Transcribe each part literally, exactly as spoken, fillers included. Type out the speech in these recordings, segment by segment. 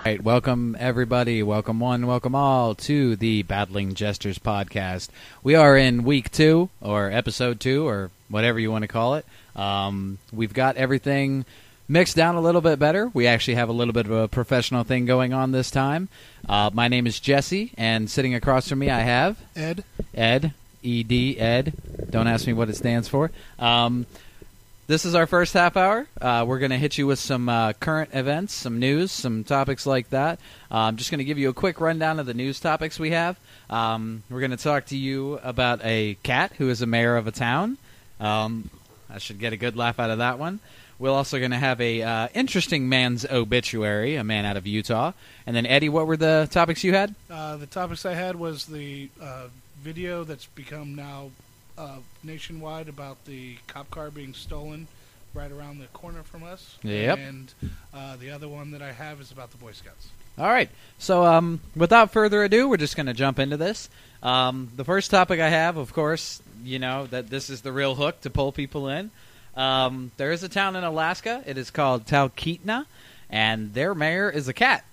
Right, welcome everybody, welcome one, welcome all to the Battling Jesters podcast. We are in week two, or episode two, or whatever you want to call it. Um, we've got everything mixed down a little bit better. We actually have a little bit of a professional thing going on this time. Uh, my name is Jesse, and sitting across from me I have... Ed. Ed, E D, Ed. Don't ask me what it stands for. Um... This is our first half hour. Uh, we're going to hit you with some uh, current events, some news, some topics like that. Uh, I'm just going to give you a quick rundown of the news topics we have. Um, we're going to talk to you about a cat who is a mayor of a town. Um, I should get a good laugh out of that one. We're also going to have a uh, interesting man's obituary, a man out of Utah. And then, Eddie, what were the topics you had? Uh, the topics I had was the uh, video that's become now... Uh, nationwide about the cop car being stolen right around the corner from us. Yep. And uh, the other one that I have is about the Boy Scouts. All right. So um, without further ado, we're just going to jump into this. Um, the first topic I have, of course, you know, that this is the real hook to pull people in. Um, there is a town in Alaska. It is called Talkeetna, and their mayor is a cat.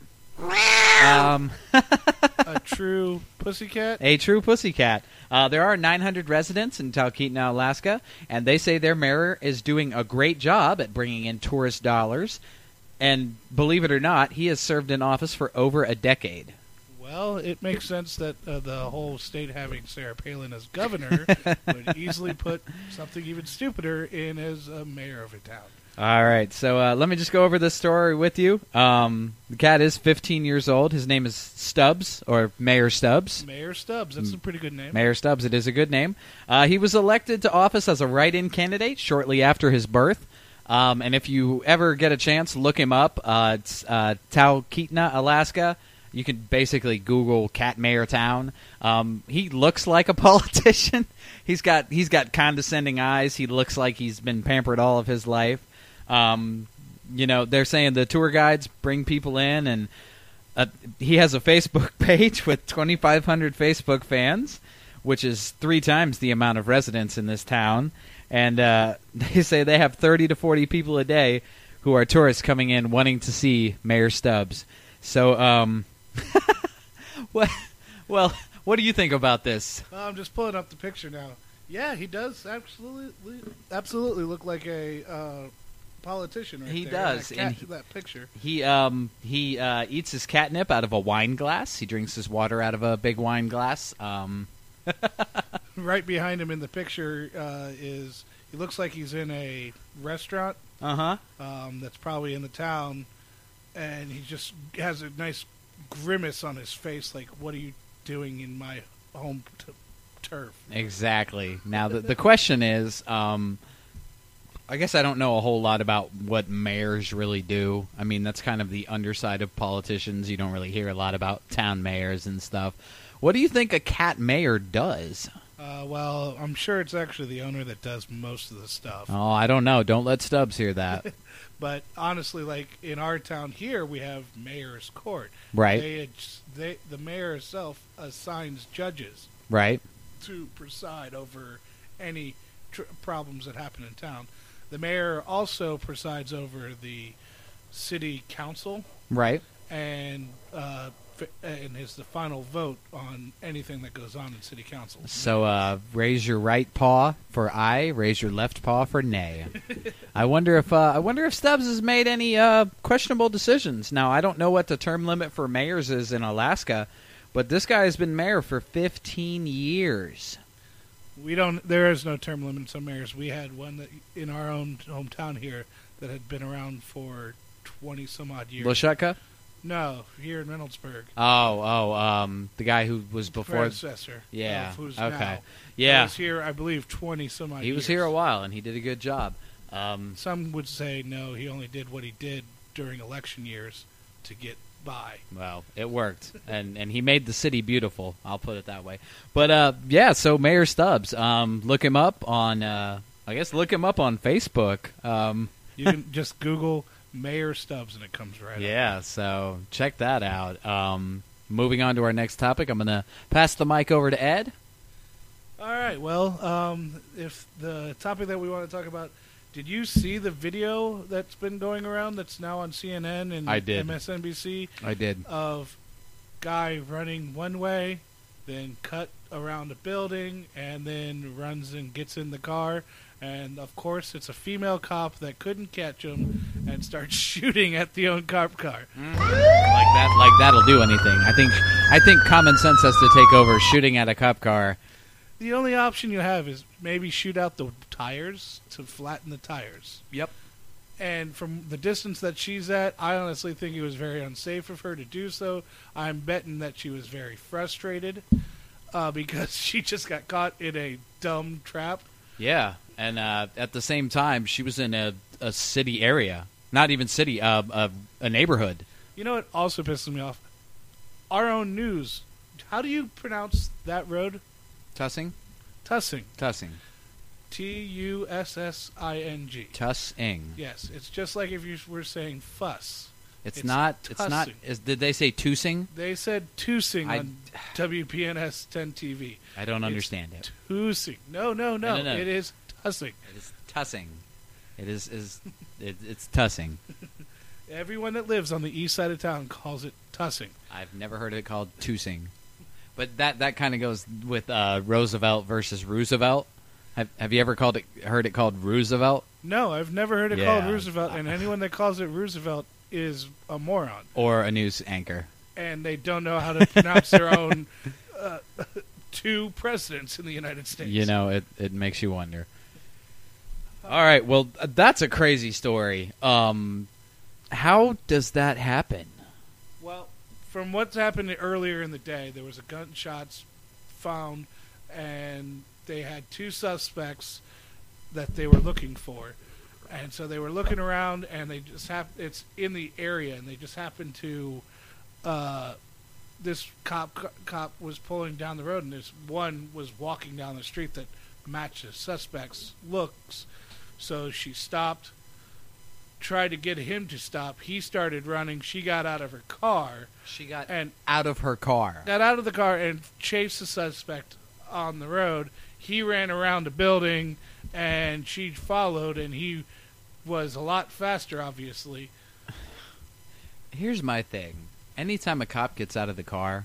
um, a true pussycat? A true pussycat. Uh, there are nine hundred residents in Talkeetna, Alaska, and they say their mayor is doing a great job at bringing in tourist dollars. And believe it or not, he has served in office for over a decade. Well, it makes sense that uh, the whole state having Sarah Palin as governor would easily put something even stupider in as a mayor of a town. All right, so uh, let me just go over this story with you. Um, the cat is fifteen years old. His name is Stubbs, or Mayor Stubbs. Mayor Stubbs, that's a pretty good name. Mayor Stubbs, it is a good name. Uh, he was elected to office as a write-in candidate shortly after his birth. Um, and if you ever get a chance, look him up. Uh, it's uh, Talkeetna, Alaska. You can basically Google Cat Mayor Town. Um, he looks like a politician. he's got he's got condescending eyes. He looks like he's been pampered all of his life. Um, you know, they're saying the tour guides bring people in, and uh, he has a Facebook page with twenty-five hundred Facebook fans, which is three times the amount of residents in this town. And uh, they say they have thirty to forty people a day who are tourists coming in wanting to see Mayor Stubbs. So, um, what, well, what do you think about this? Uh, I'm just pulling up the picture now. Yeah, he does absolutely, absolutely look like a... Uh, politician right he there. does that, cat, and he, that picture he um he uh eats his catnip out of a wine glass. He drinks his water out of a big wine glass. Um right behind him in the picture uh is he looks like he's in a restaurant uh-huh um that's probably in the town, and he just has a nice grimace on his face like, what are you doing in my home t- turf? Exactly. Now the the question is, um I guess I don't know a whole lot about what mayors really do. I mean, that's kind of the underside of politicians. You don't really hear a lot about town mayors and stuff. What do you think a cat mayor does? Uh, well, I'm sure it's actually the owner that does most of the stuff. Oh, I don't know. Don't let Stubbs hear that. But honestly, like in our town here, we have mayor's court. Right. They, they, the mayor herself assigns judges. Right. To preside over any tr- problems that happen in town. The mayor also presides over the city council, right, and uh, f- and is the final vote on anything that goes on in city council. So uh, raise your right paw for aye, raise your left paw for nay. I wonder if uh, I wonder if Stubbs has made any uh, questionable decisions. Now, I don't know what the term limit for mayors is in Alaska, but this guy has been mayor for fifteen years. We don't. There is no term limit on mayors. We had one that in our own hometown here that had been around for twenty some odd years. Lashutka? No, here in Reynoldsburg. Oh, oh, um, the guy who was before. Predecessor. Yeah. Of who's okay. Now. Yeah. He was here, I believe, twenty some odd. He years. was here a while, and he did a good job. Um, Some would say no. He only did what he did during election years to get by. Well, it worked, and and he made the city beautiful. I'll put it that way. But uh, yeah, so Mayor Stubbs, um, look him up on, uh, I guess, look him up on Facebook. Um, you can just Google Mayor Stubbs, and it comes right up. Yeah, so check that out. Um, moving on to our next topic, I'm gonna pass the mic over to Ed. All right. Well, um, if the topic that we want to talk about Did you see the video that's been going around that's now on C N N and I did. M S N B C? I did. Of guy running one way, then cut around a building, and then runs and gets in the car. And, of course, it's a female cop that couldn't catch him and starts shooting at the own cop car. Mm. Like that, like that'll do anything. I think, I think common sense has to take over shooting at a cop car. The only option you have is maybe shoot out the tires to flatten the tires. Yep. And from the distance that she's at, I honestly think it was very unsafe of her to do so. I'm betting that she was very frustrated uh, because she just got caught in a dumb trap. Yeah, and uh, at the same time, she was in a, a city area. Not even city, uh, a, a neighborhood. You know what also pisses me off? Our own news. How do you pronounce that road? Tussing? Tussing. Tussing. T U S S I N G. Tussing. Yes, it's just like if you were saying fuss. It's, It's not. It's not. tussing. Is, did they say tusing? They said Tusing I- on W P N S ten T V. I don't It's understand it. Tusing. No, no, no. No, no, no. It is Tussing. It is tussing. It is. is it, it's tussing. Everyone that lives on the east side of town calls it Tussing. I've never heard it called tusing. But that that kind of goes with uh, Roosevelt versus Roosevelt. Have Have you ever called it heard it called Roosevelt No, I've never heard it Yeah. called Roosevelt, and anyone that calls it Roosevelt is a moron. or a news anchor? And they don't know how to pronounce their own uh, two presidents in the United States. You know, it it makes you wonder. All right, well, that's a crazy story. Um, how does that happen? Well, from what's happened earlier in the day, there was a gunshots found, and they had two suspects that they were looking for. And so they were looking around, and they just hap- it's in the area, and they just happened to, uh, this cop cop was pulling down the road, and this one was walking down the street that matched the suspect's looks. So she stopped, tried to get him to stop. He started running. She got out of her car. She got and out of her car. got out of the car and chased the suspect on the road. He ran around the building, and she followed, and he was a lot faster, obviously. Here's my thing. Anytime a cop gets out of the car,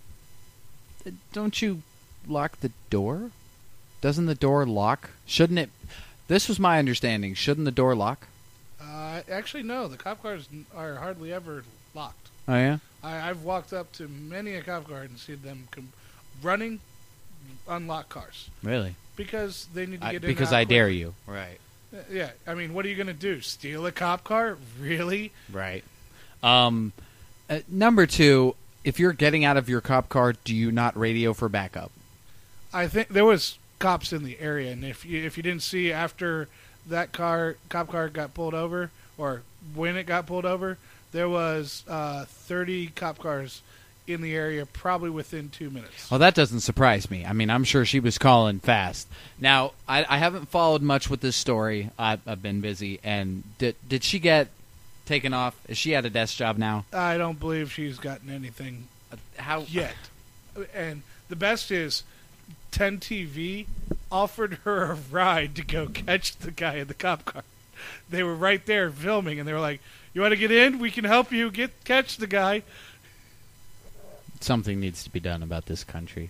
don't you lock the door? Doesn't the door lock? Shouldn't it? This was my understanding. Shouldn't the door lock? Uh, actually, no. The cop cars n- are hardly ever locked. Oh, yeah? I, I've walked up to many a cop car and seen them com- running, unlock cars. Really? Because they need to I, get in because and out I dare quick. you. Right. Uh, Yeah, I mean, what are you going to do? Steal a cop car? Really? Right. Um, uh, number two, if you're getting out of your cop car, do you not radio for backup? I think there was cops in the area, and if you if you didn't see after that car cop car got pulled over, or when it got pulled over, there was uh, thirty cop cars in the area, probably within two minutes. Well, that doesn't surprise me. I mean, I'm sure she was calling fast. Now, I, I haven't followed much with this story. I've, I've been busy. And did did she get taken off? Is she at a desk job now? I don't believe she's gotten anything Uh, How? yet. And the best is, ten T V offered her a ride to go catch the guy in the cop car. They were right there filming, and they were like, "You want to get in? We can help you get catch the guy." Something needs to be done about this country.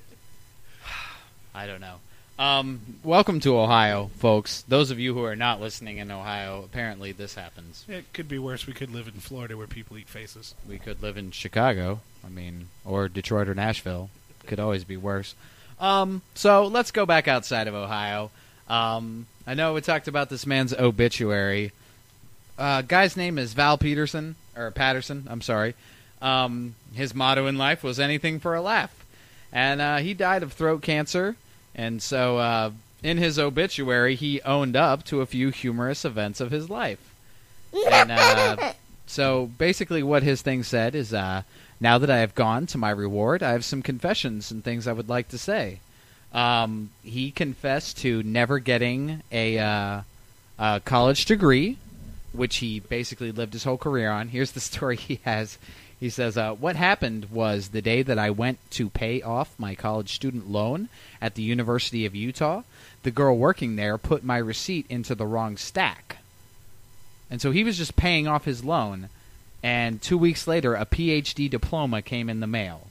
I don't know. Um, welcome to Ohio, folks. Those of you who are not listening in Ohio, apparently this happens. It could be worse. We could live in Florida where people eat faces. We could live in Chicago, I mean, or Detroit or Nashville. Could always be worse. Um, so let's go back outside of Ohio. Um, I know we talked about this man's obituary. Uh, guy's name is Val Peterson, or Patterson, I'm sorry. Um, his motto in life was anything for a laugh. And uh, he died of throat cancer. And so uh, in his obituary, he owned up to a few humorous events of his life. And uh, so basically what his thing said is, uh, now that I have gone to my reward, I have some confessions and things I would like to say. Um, he confessed to never getting a, uh, a college degree, which he basically lived his whole career on. Here's the story he has. He says, uh, what happened was the day that I went to pay off my college student loan at the University of Utah, the girl working there put my receipt into the wrong stack. And so he was just paying off his loan, and two weeks later, a P H D diploma came in the mail.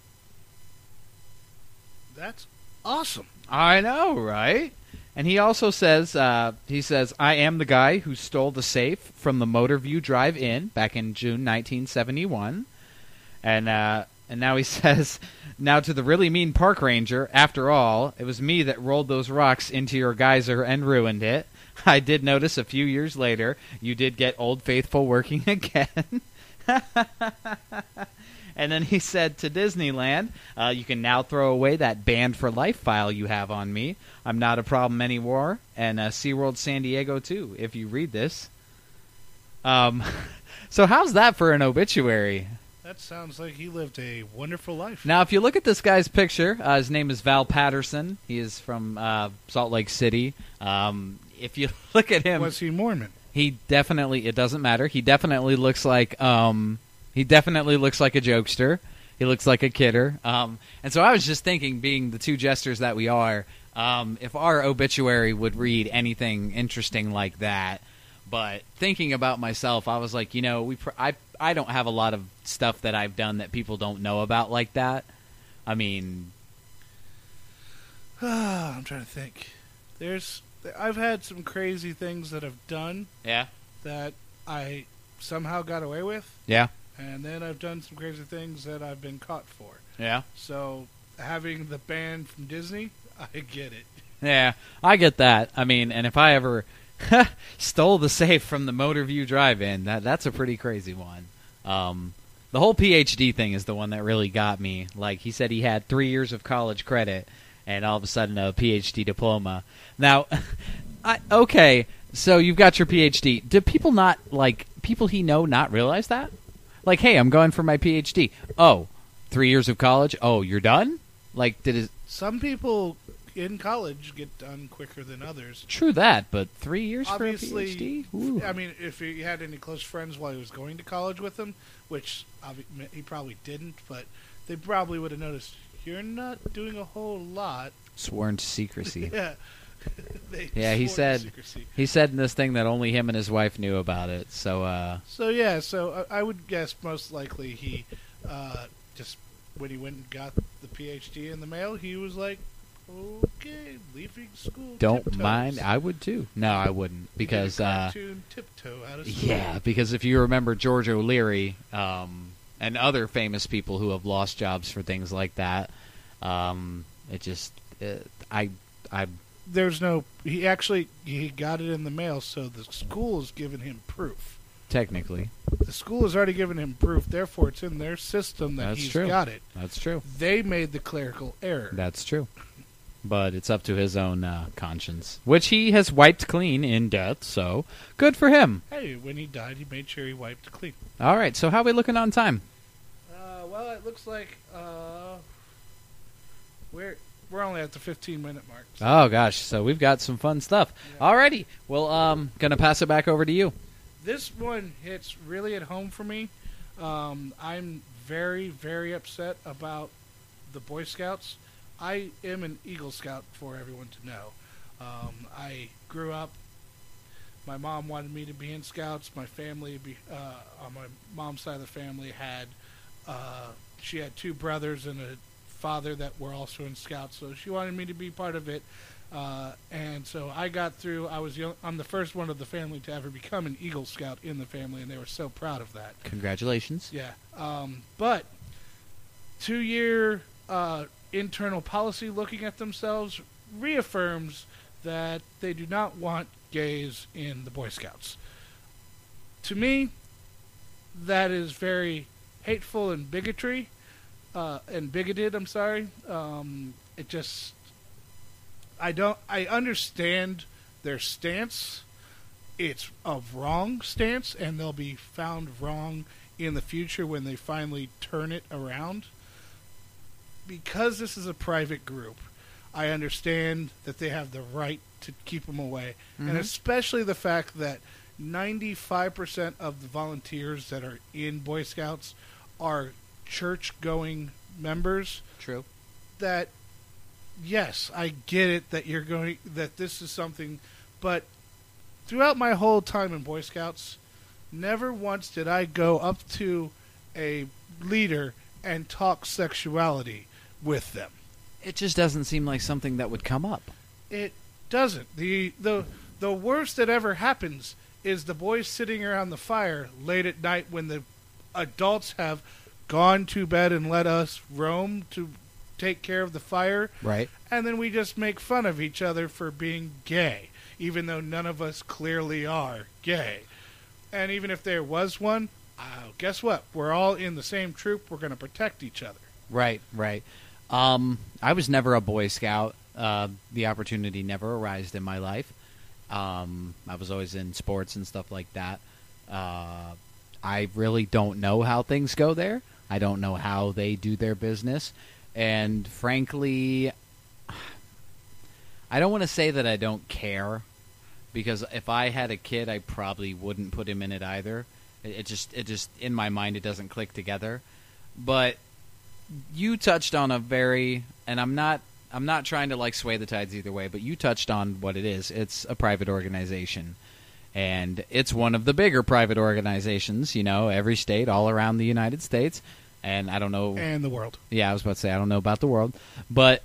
That's awesome. I know, right? And he also says, uh, he says, I am the guy who stole the safe from the Motorview Drive-In back in June nineteen seventy-one. And uh, and now he says, now to the really mean park ranger, after all, it was me that rolled those rocks into your geyser and ruined it. I did notice a few years later you did get Old Faithful working again. And then he said to Disneyland, uh, you can now throw away that banned for life file you have on me. I'm not a problem anymore. And uh, SeaWorld San Diego, too, if you read this. Um, so how's that for an obituary? That sounds like he lived a wonderful life. Now, if you look at this guy's picture, uh, his name is Val Patterson. He is from uh, Salt Lake City. Um, if you look at him... Was he Mormon? He definitely... It doesn't matter. He definitely looks like... Um, He definitely looks like a jokester. He looks like a kidder. Um, and so I was just thinking, being the two jesters that we are, um, if our obituary would read anything interesting like that. But thinking about myself, I was like, you know, we pr- I I don't have a lot of stuff that I've done that people don't know about like that. I mean, I'm trying to think. There's I've had some crazy things that I've done. Yeah. That I somehow got away with. Yeah. And then I've done some crazy things that I've been caught for. Yeah. So having the ban from Disney, I get it. Yeah, I get that. I mean, and if I ever stole the safe from the Motorview Drive-In, that that's a pretty crazy one. Um, the whole P H D thing is the one that really got me. Like, he said he had three years of college credit, and all of a sudden a P H D diploma. Now, I, okay, so you've got your P H D. Do people not, like, people he know not realize that? Like, hey, I'm going for my P H D. Oh, three years of college? Oh, you're done? Like, did it... Some people in college get done quicker than others. True that, but three years Obviously, for a P H D? Ooh. I mean, if he had any close friends while he was going to college with him, which obvi- he probably didn't, but they probably would have noticed, you're not doing a whole lot. Sworn to secrecy. Yeah. They Yeah, he swore to said secrecy. he said in this thing that only him and his wife knew about it. So, uh, So, yeah, so I, I would guess most likely he uh, just, when he went and got the P H D in the mail, he was like, okay, leaving school don't tiptoes. mind. I would too. No, I wouldn't He did a because uh, cartoon tiptoe out of school. yeah, because if you remember George O'Leary um, and other famous people who have lost jobs for things like that, um, it just uh, I I There's no, he actually, he got it in the mail, so the school has given him proof. technically The school has already given him proof, therefore it's in their system that That's he's true. got it. that's true. They made the clerical error. That's true. But it's up to his own uh, conscience, which he has wiped clean in death. So good for him. Hey, when he died, he made sure he wiped clean. All right. So how are we looking on time? Uh, well, it looks like uh, we're we're only at the fifteen minute mark. So. Oh gosh, so we've got some fun stuff. Yeah. Alrighty, well, um, gonna pass it back over to you. This one hits really at home for me. Um, I'm very, very upset about the Boy Scouts. I am an Eagle Scout for everyone to know. Um, I grew up. My mom wanted me to be in Scouts. My family, be, uh, on my mom's side of the family, had uh, she had two brothers and a father that were also in Scouts, so she wanted me to be part of it. Uh, and so I got through. I was young, I'm the first one of the family to ever become an Eagle Scout in the family, and they were so proud of that. Congratulations. Yeah. Um, but two-year uh, internal policy looking at themselves reaffirms that they do not want gays in the Boy Scouts. To me, that is very hateful and bigotry, uh, and bigoted, I'm sorry. Um, it just... I don't. I understand their stance. It's a wrong stance, and they'll be found wrong in the future when they finally turn it around. Because this is a private group, I understand that they have the right to keep them away, Mm-hmm. and especially the fact that ninety-five percent of the volunteers that are in Boy Scouts are church-going members. True. That, yes, I get it that you're going, that this is something, but throughout my whole time in Boy Scouts, never once did I go up to a leader and talk sexuality with them. It just doesn't seem like something that would come up. It doesn't. The the the worst that ever happens is the boys sitting around the fire late at night when the adults have gone to bed and let us roam to take care of the fire. Right. And then we just make fun of each other for being gay, even though none of us clearly are gay. And even if there was one, uh, guess what? We're all in the same troop. We're going to protect each other. Right, right. Um, I was never a Boy Scout. Uh, the opportunity never arose in my life. Um, I was always in sports and stuff like that. Uh, I really don't know how things go there. I don't know how they do their business. And frankly, I don't want to say that I don't care, because if I had a kid, I probably wouldn't put him in it either. It, it just, it just, in my mind, it doesn't click together. But you touched on a very, and I'm not, I'm not trying to like sway the tides either way, but you touched on what it is. It's a private organization, and it's one of the bigger private organizations. You know, every state, all around the United States, and I don't know, And the world. yeah, I was about to say I don't know about the world, but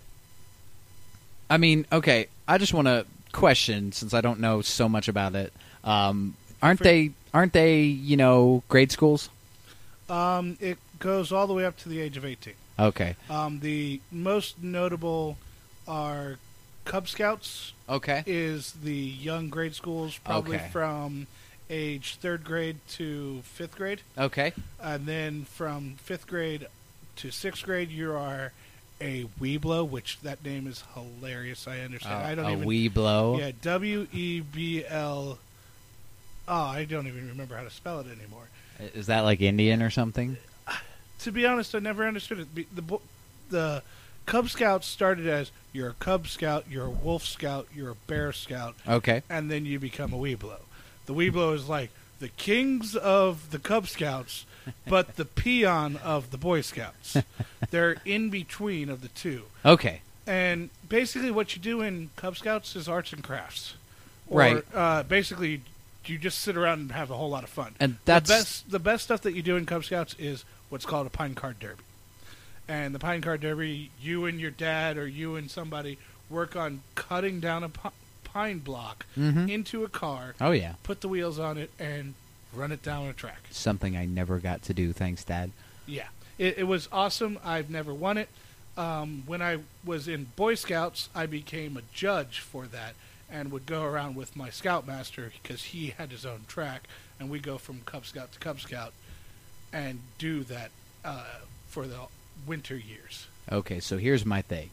I mean, okay, I just want to question, since I don't know so much about it. Um, aren't For- they? Aren't they? You know, grade schools? Um, it goes all the way up to the age of eighteen. Okay. Um, the most notable are Cub Scouts. Okay. Is the young grade schools, probably Okay. from age third grade to fifth grade. Okay. And then from fifth grade to sixth grade, you are a Weeblo, which that name is hilarious. I understand. Uh, I don't a even. wee blow. Yeah, W E B L. Oh, I don't even remember how to spell it anymore. Is that like Indian or something? To be honest, I never understood it. Be- The bo- the Cub Scouts started as you're a Cub Scout, you're a Wolf Scout, you're a Bear Scout, Okay. and then you become a Weeblo. The Weeblo is like the kings of the Cub Scouts, but the peon of the Boy Scouts. They're in between of the two. Okay. And basically what you do in Cub Scouts is arts and crafts. Or, Right. Uh, basically, you just sit around and have a whole lot of fun. And that's the best. The best stuff that you do in Cub Scouts is what's called a pine card derby. And the pine card derby, you and your dad or you and somebody work on cutting down a pi- pine block Mhm. into a car, Oh yeah. put the wheels on it, and run it down a track. Something I never got to do. Thanks, Dad. Yeah, it, it was awesome. I've never won it. Um, when I was in Boy Scouts, I became a judge for that and would go around with my Scoutmaster because he had his own track, and we go from Cub Scout to Cub Scout and do that uh, for the winter years. Okay, so here's my thing.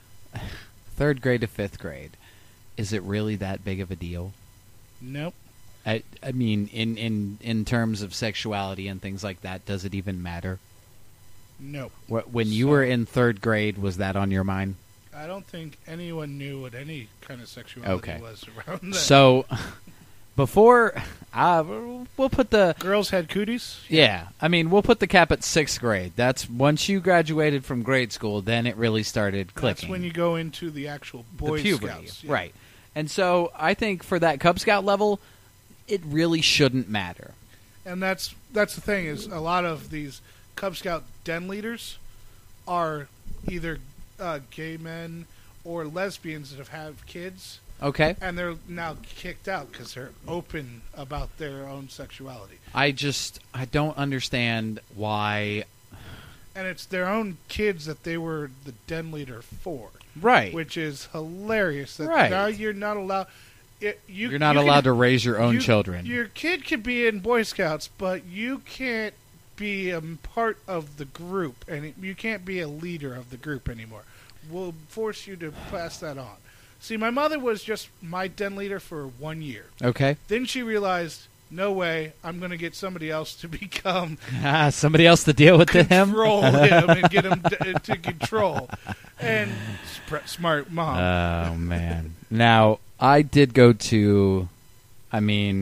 Third grade to fifth grade. Is it really that big of a deal? Nope. I, I mean, in, in, in terms of sexuality and things like that, does it even matter? Nope. Wh- When you So- were in third grade, was that on your mind? I don't think anyone knew what any kind of sexuality Okay. was around then. So, before, uh, we'll put the... Girls had cooties? Yeah, I mean, we'll put the cap at sixth grade. That's once you graduated from grade school, then it really started clicking. That's when you go into the actual Boy the puberty, Scouts. yeah. right? And so I think for that Cub Scout level, it really shouldn't matter. And that's that's the thing is a lot of these Cub Scout den leaders are either uh, gay men or lesbians that have had kids, Okay, and they're now kicked out because they're open about their own sexuality. I just I don't understand why. And it's their own kids that they were the den leader for, Right, which is hilarious. That Right. now you're not allowed. It, you, you're not you allowed can, to raise your own you- children. Your kid can be in Boy Scouts, but you can't be a part of the group, and it, you can't be a leader of the group anymore. We'll force you to pass that on. See, my mother was just my den leader for one year. Okay, Then she realized, no way, I'm going to get somebody else to become ah, somebody else to deal with him. control him and get him to, to control. And sp- smart mom. Oh man! Now I did go to, I mean,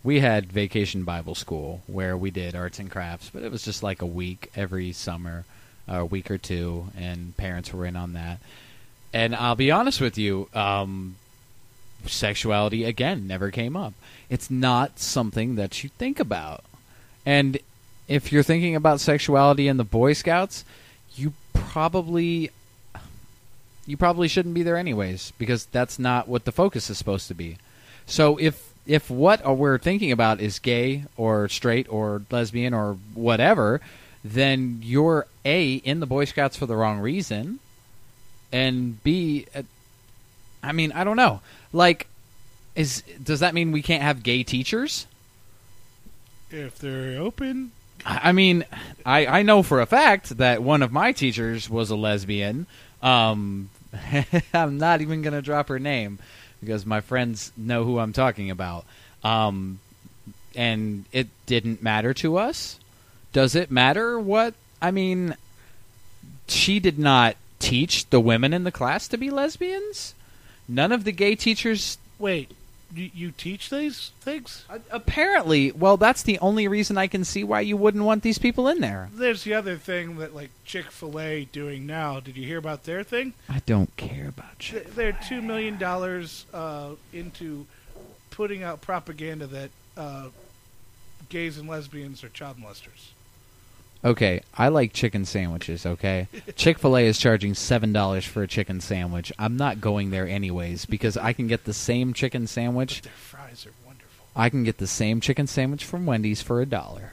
we had Vacation Bible School where we did arts and crafts, but it was just like a week every summer, a week or two, and parents were in on that. And I'll be honest with you, um, sexuality, again, never came up. It's not something that you think about. And if you're thinking about sexuality in the Boy Scouts, you probably you probably shouldn't be there anyways, because that's not what the focus is supposed to be. So if if what we're thinking about is gay or straight or lesbian or whatever, then you're A, in the Boy Scouts for the wrong reason, and B, uh, I mean, I don't know. Like, is does that mean we can't have gay teachers? If they're open. I mean, I, I know for a fact that one of my teachers was a lesbian. Um, I'm not even going to drop her name because my friends know who I'm talking about. Um, and it didn't matter to us. Does it matter what? I mean, she did not teach the women in the class to be lesbians. None of the gay teachers... Wait, you, you teach these things? Uh, apparently. Well, that's the only reason I can see why you wouldn't want these people in there. There's the other thing that, like, Chick-fil-A doing now. Did you hear about their thing? I don't care about Th- Chick-fil-A. They're two million dollars uh, into putting out propaganda that uh, gays and lesbians are child molesters. Okay, I like chicken sandwiches, okay? Chick-fil-A is charging seven dollars for a chicken sandwich. I'm not going there anyways because I can get the same chicken sandwich. But their fries are wonderful. I can get the same chicken sandwich from Wendy's for a dollar.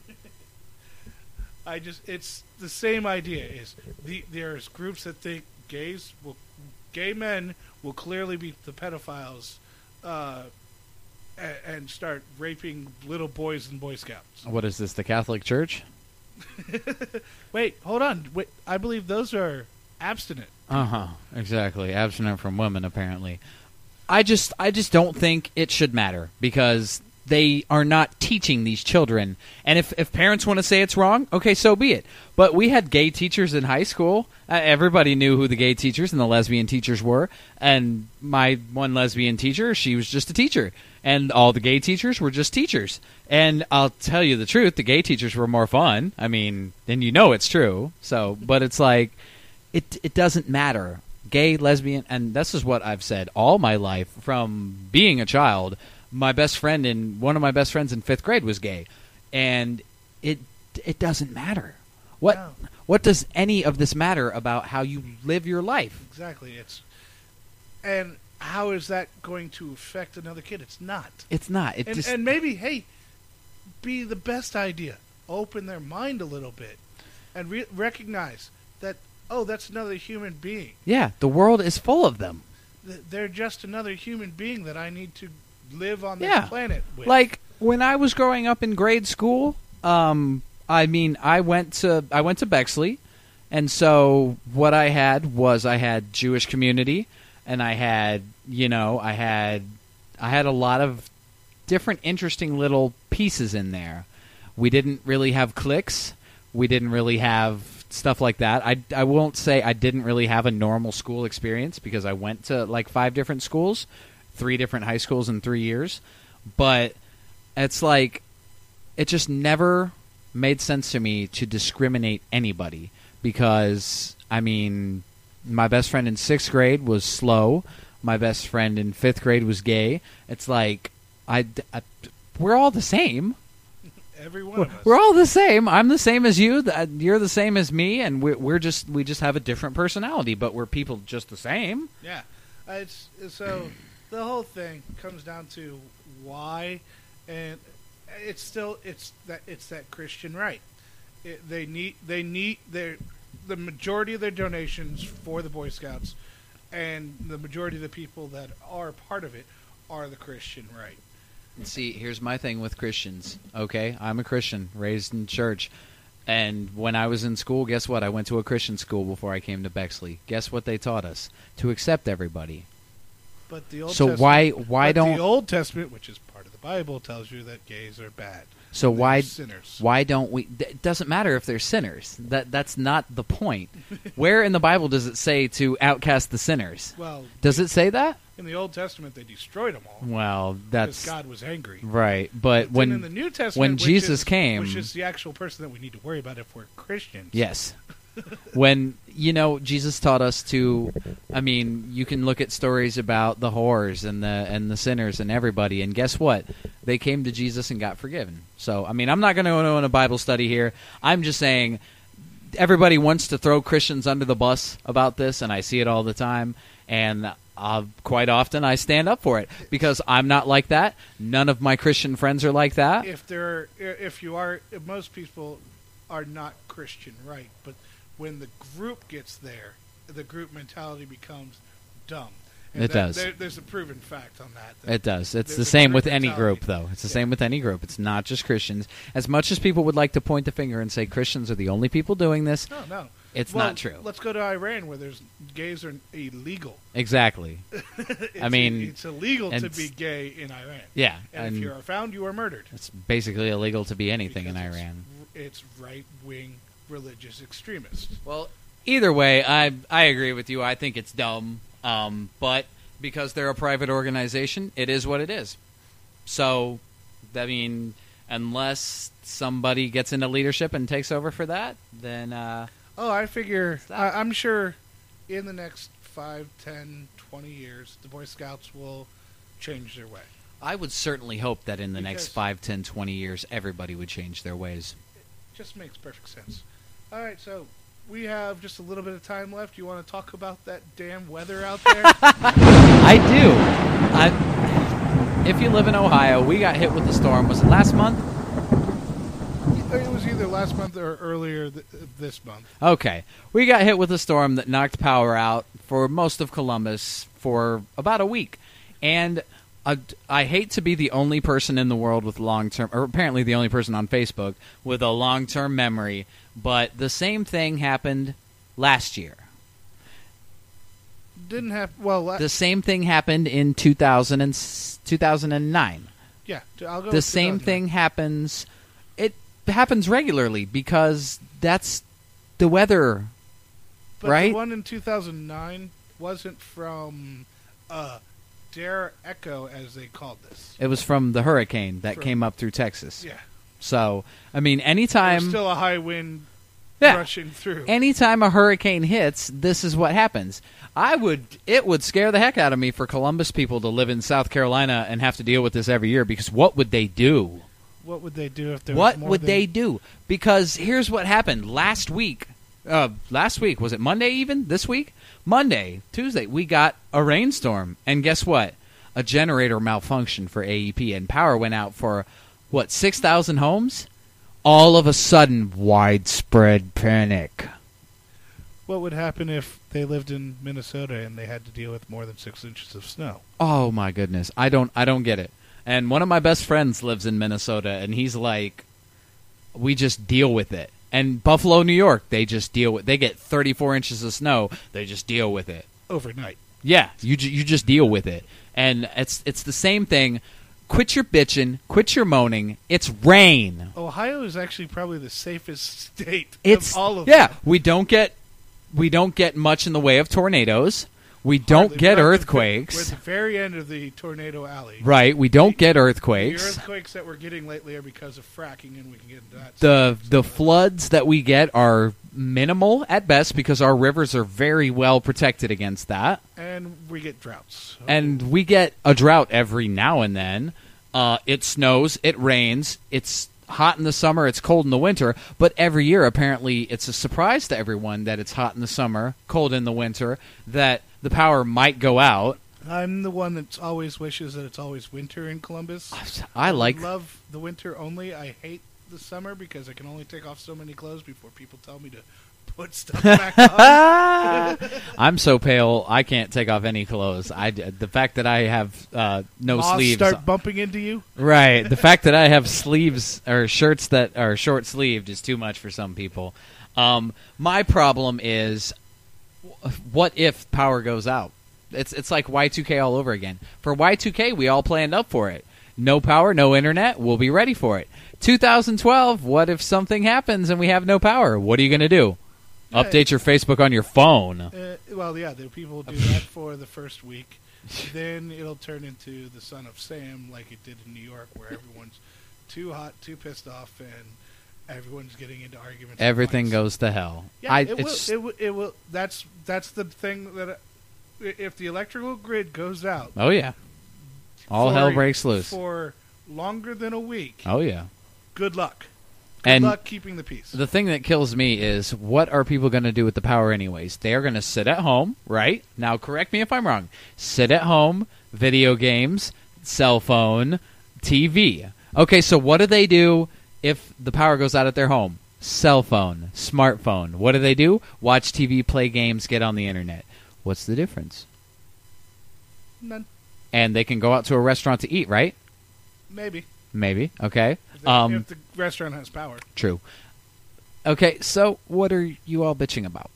I just, it's the same idea. Is the There's groups that think gays will, gay men will clearly be the pedophiles uh, and, and start raping little boys in Boy Scouts. What is this, the Catholic Church? Wait, hold on. Wait, I believe those are abstinent. Uh-huh, exactly. Abstinent from women, apparently. I just I just don't think it should matter because they are not teaching these children. And if, if parents want to say it's wrong, okay, so be it. But we had gay teachers in high school. Uh, everybody knew who the gay teachers and the lesbian teachers were. And my one lesbian teacher, she was just a teacher. And all the gay teachers were just teachers. And I'll tell you the truth, the gay teachers were more fun. I mean, then you know it's true. So, but it's like, it it doesn't matter. Gay, lesbian, and this is what I've said all my life from being a child. My best friend in one of my best friends in fifth grade was gay, and it it doesn't matter. What No. what does any of this matter about how you live your life? Exactly. It's and how is that going to affect another kid? It's not. It's not. It And, just and maybe, hey, be the best idea. Open their mind a little bit and re- recognize that, oh, that's another human being. yeah. The world is full of them. Th- They're just another human being that I need to live on this Yeah. planet with. Like when I was growing up in grade school, um, I mean, I went to I went to Bexley, and so what I had was I had Jewish community, and I had you know I had I had a lot of different interesting little pieces in there. We didn't really have cliques. We didn't really have stuff like that. I, I won't say I didn't really have a normal school experience because I went to like five different schools, three different high schools in three years. But it's like it just never made sense to me to discriminate anybody because, I mean, my best friend in sixth grade was slow. My best friend in fifth grade was gay. It's like, I, I we're all the same. Every one of us. We're all the same. I'm the same as you. th- You're the same as me, and we're, we're just we just have a different personality, but we're people just the same. Yeah. Uh, It's so the whole thing comes down to why, and it's still it's that it's that Christian right. It, they need they need their the majority of their donations for the Boy Scouts, and the majority of the people that are part of it are the Christian right. See, here's my thing with Christians. Okay, I'm a Christian, raised in church, and when I was in school, guess what? I went to a Christian school before I came to Bexley. Guess what they taught us? To accept everybody. But the Old So Testament, why why but don't the Old Testament, which is part of the Bible tells you that gays are bad. So They're why sinners? why don't we? It doesn't matter if they're sinners. That that's not the point. Where in the Bible does it say to outcast the sinners? Well, Does it say that? in the Old Testament they destroyed them all Well, because that's God was angry. right. But But when then in the New Testament, when which Jesus is- came- which is the actual person that we need to worry about if we're Christians. yes, when you know Jesus taught us to, I mean, you can look at stories about the whores and the and the sinners and everybody, and guess what? They came to Jesus and got forgiven. So, I mean, I'm not going to go into a Bible study here. I'm just saying everybody wants to throw Christians under the bus about this, and I see it all the time. And uh, quite often I stand up for it because I'm not like that. None of my Christian friends are like that. If there, if you are, if most people are not Christian, right? But when the group gets there, the group mentality becomes dumb. And It that- does. There, there's a proven fact on that. that It does. It's there's the a same group with any mentality. group, though. It's the Yeah. same with any group. It's not just Christians. As much as people would like to point the finger and say Christians are the only people doing this, No, no. it's Well, not true. Let's go to Iran, where there's gays are illegal. Exactly. It's- mean, it's illegal to and be gay in Iran. Yeah. And, And if you are found, you are murdered. it's basically illegal to be anything in Because Iran. It's, it's right-wing religious extremists. Well, either way, I I agree with you. I think it's dumb. Um, but because they're a private organization, it is what it is. So, I mean, unless somebody gets into leadership and takes over for that, then uh, Oh, I figure. Stop. I, I'm sure in the next five, ten, twenty years, the Boy Scouts will change their way. I would certainly hope that in the next Because- five, ten, twenty years, everybody would change their ways. Just makes perfect sense. All right, so we have just a little bit of time left. You want to talk about that damn weather out there? I do. I, if you live in Ohio, we got hit with a storm. Was it last month? It was either last month or earlier th- this month. Okay. We got hit with a storm that knocked power out for most of Columbus for about a week. And uh, I hate to be the only person in the world with long-term, or apparently the only person on Facebook, with a long-term memory, but the same thing happened last year. Didn't have well. La- The same thing happened in two thousand and, two thousand nine. yeah, I'll go. The with same two thousand nine. thing happens. It happens regularly because that's the weather, But right? the one in two thousand nine wasn't from uh, Dare Echo, as they called this. It was from the hurricane that From- came up through Texas. Yeah, So, I mean, there's anytime, still a high wind yeah, rushing through. anytime a hurricane hits, this is what happens. I would, it would scare the heck out of me for Columbus people to live in South Carolina and have to deal with this every year because what would they do? What would they do if there What was more would than, they do? Because here's what happened last week. Uh, last week, was it Monday even? This week? Monday, Tuesday, we got a rainstorm. And guess what? A generator malfunctioned for A E P and power went out for, what, six thousand homes? All of a sudden, widespread panic. What would happen if they lived in Minnesota and they had to deal with more than six inches of snow? Oh my goodness. I don't I don't get it. And one of my best friends lives in Minnesota and he's like, we just deal with it. And Buffalo, New York, they just deal with they get thirty-four inches of snow, they just deal with it. Overnight. Yeah, you ju- you just deal with it. And it's it's the same thing. Quit your bitching, quit your moaning. It's rain. Ohio is actually probably the safest state It's of all of Yeah, them. we don't get we don't get much in the way of tornadoes. We don't Hardly. get We're at the ve- earthquakes. We're at the very end of the tornado alley. Right, we don't get The earthquakes. earthquakes that we're getting lately are because of fracking, and we can get into that. The soon. the floods that we get are minimal at best because our rivers are very well protected against that. And we get droughts. So And we get a drought every now and then. Uh, it snows, it rains, it's hot in the summer, it's cold in the winter, but every year apparently it's a surprise to everyone that it's hot in the summer, cold in the winter, that the power might go out. I'm the one that always wishes that it's always winter in Columbus. I like love the winter only. I hate the summer because I can only take off so many clothes before people tell me to put stuff back on. I'm so pale I can't take off any clothes. I the fact that I have uh, no Moths sleeves. start bumping into you. Right. The fact that I have sleeves or shirts that are short sleeved is too much for some people. Um, my problem is, what if power goes out? It's it's like Y two K all over again. For Y two K, we all planned up for it. No power, no internet. We'll be ready for it. two thousand twelve, what if something happens and we have no power? What are you going to do? Yeah. Update your Facebook on your phone. Uh, well, yeah, the people will do that for the first week. Then it'll turn into the Son of Sam like it did in New York, where everyone's too hot, too pissed off, and everyone's getting into arguments. Everything and goes to hell. Yeah, I, it, will, it's, it will. It will. That's that's the thing that uh, if the electrical grid goes out, oh, yeah. All for, hell breaks loose. for longer than a week. Oh, yeah. Good luck. Good And luck keeping the peace. the thing that kills me is, what are people going to do with the power anyways? They're going to sit at home, right? Now, correct me if I'm wrong. Sit at home, video games, cell phone, T V. Okay, so what do they do if the power goes out at their home? Cell phone, smartphone. What do they do? Watch T V, play games, get on the internet. What's the difference? None. And they can go out to a restaurant to eat, right? Maybe. Maybe. Okay. If, they, Um, if the restaurant has power. True. Okay, so what are you all bitching about?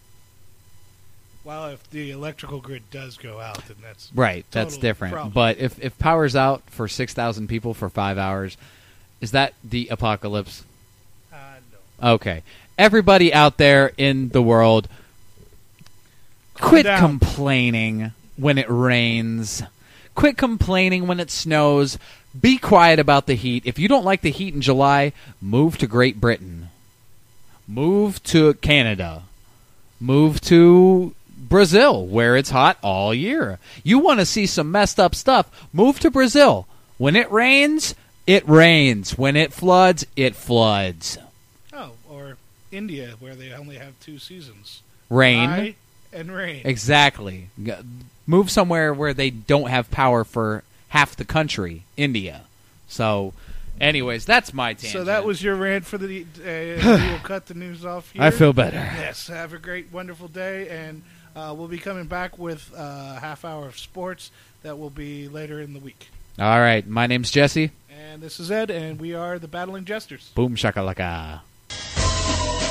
Well, if the electrical grid does go out, then that's Right, that's total different. problem. But if, if power's out for six thousand people for five hours, is that the apocalypse? Uh, no. Okay. Everybody out there in the world, quit down. complaining when it rains. Quit complaining when it snows. Be quiet about the heat. If you don't like the heat in July, move to Great Britain. Move to Canada. Move to Brazil, where it's hot all year. You want to see some messed up stuff, move to Brazil. When it rains, it rains. When it floods, it floods. Oh, or India, where they only have two seasons. Rain. Dry and rain. Exactly. G- Move somewhere where they don't have power for half the country, India. So, anyways, that's my tangent. So that was your rant for the day. Uh, we will cut the news off here. I feel better. Yes, have a great, wonderful day, and uh, we'll be coming back with uh, a half hour of sports that will be later in the week. All right, my name's Jesse. And this is Ed, and we are the Battling Jesters. Boom shakalaka.